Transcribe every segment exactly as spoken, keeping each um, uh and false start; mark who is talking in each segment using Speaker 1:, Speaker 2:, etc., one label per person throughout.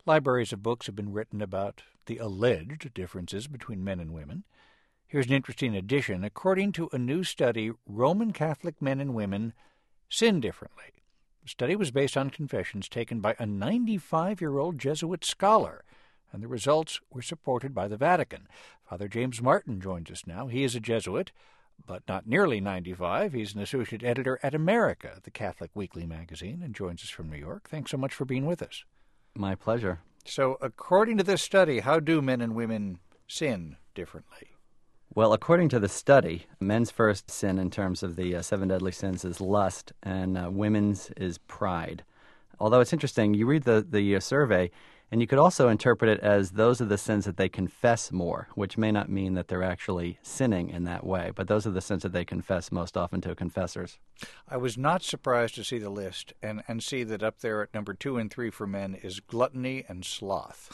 Speaker 1: Libraries of books have been written about the alleged differences between men and women. Here's an interesting addition. According to a new study, Roman Catholic men and women sin differently. The study was based on confessions taken by a ninety-five-year-old Jesuit scholar, and the results were supported by the Vatican. Father James Martin joins us now. He is a Jesuit, but not nearly ninety-five. He's an associate editor at America, the Catholic weekly magazine, and joins us from New York. Thanks so much for being with us.
Speaker 2: My pleasure.
Speaker 1: So, according to this study, how do men and women sin differently?
Speaker 2: Well, according to the study, men's first sin in terms of the uh, seven deadly sins is lust, and uh, women's is pride. Although it's interesting, you read the, the uh, survey, and you could also interpret it as those are the sins that they confess more, which may not mean that they're actually sinning in that way, but those are the sins that they confess most often to confessors.
Speaker 1: I was not surprised to see the list and, and see that up there at number two and three for men is gluttony and sloth.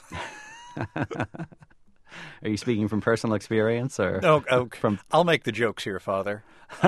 Speaker 2: Are you speaking from personal experience, or
Speaker 1: no? Oh,
Speaker 2: from?
Speaker 1: I'll make the jokes here, Father.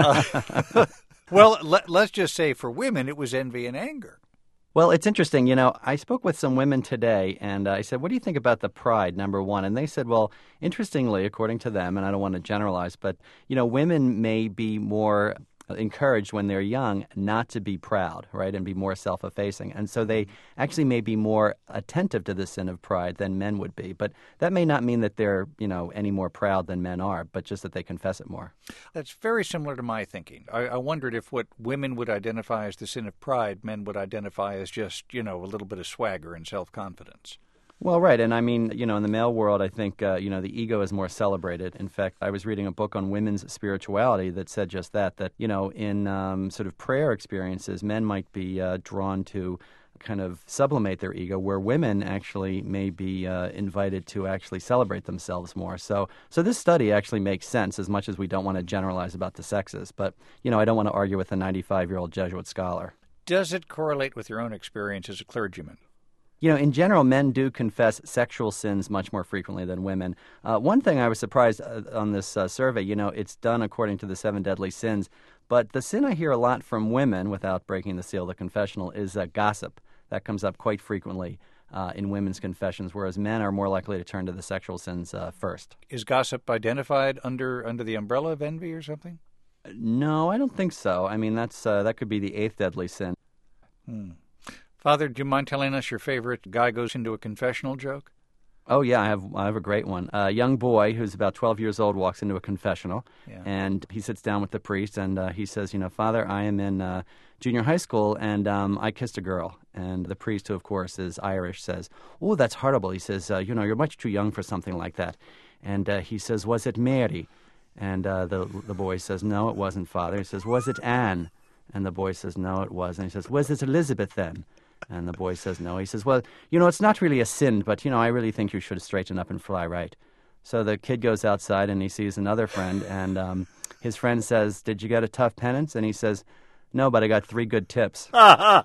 Speaker 1: Uh, well, let, let's just say for women, it was envy and anger.
Speaker 2: Well, it's interesting. You know, I spoke with some women today, and I said, what do you think about the pride, number one? And they said, well, interestingly, according to them, and I don't want to generalize, but, you know, women may be more encouraged when they're young not to be proud, right, and be more self-effacing. And so they actually may be more attentive to the sin of pride than men would be. But that may not mean that they're, you know, any more proud than men are, but just that they confess it more.
Speaker 1: That's very similar to my thinking. I, I wondered if what women would identify as the sin of pride, men would identify as just, you know, a little bit of swagger and self-confidence.
Speaker 2: Well, right. And I mean, you know, in the male world, I think, uh, you know, the ego is more celebrated. In fact, I was reading a book on women's spirituality that said just that, that, you know, in um, sort of prayer experiences, men might be uh, drawn to kind of sublimate their ego, where women actually may be uh, invited to actually celebrate themselves more. So so this study actually makes sense, as much as we don't want to generalize about the sexes. But, you know, I don't want to argue with a ninety-five-year-old Jesuit scholar.
Speaker 1: Does it correlate with your own experience as a clergyman?
Speaker 2: You know, in general, men do confess sexual sins much more frequently than women. Uh, one thing I was surprised uh, on this uh, survey, you know, it's done according to the seven deadly sins, but the sin I hear a lot from women, without breaking the seal of the confessional, is uh, gossip. That comes up quite frequently uh, in women's confessions, whereas men are more likely to turn to the sexual sins uh, first.
Speaker 1: Is gossip identified under under the umbrella of envy or something?
Speaker 2: No, I don't think so. I mean, that's uh, that could be the eighth deadly sin.
Speaker 1: Hmm. Father, do you mind telling us your favorite guy goes into a confessional joke?
Speaker 2: Oh, yeah, I have I have a great one. A young boy who's about twelve years old walks into a confessional, yeah. and he sits down with the priest, and uh, he says, you know, Father, I am in uh, junior high school, and um, I kissed a girl. And the priest, who, of course, is Irish, says, oh, that's horrible. He says, uh, you know, you're much too young for something like that. And uh, he says, was it Mary? And uh, the, the boy says, no, it wasn't, Father. He says, was it Anne? And the boy says, no, it wasn't. He says, was it Elizabeth then? And the boy says no. He says, well, you know, it's not really a sin, but, you know, I really think you should straighten up and fly right. So the kid goes outside and he sees another friend, and um, his friend says, did you get a tough penance? And he says, no, but I got three good tips.
Speaker 1: Well,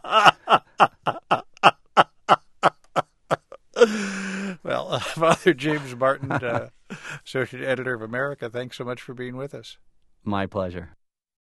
Speaker 1: uh, Father James Martin, uh, Associate Editor of America, thanks so much for being with us.
Speaker 2: My pleasure.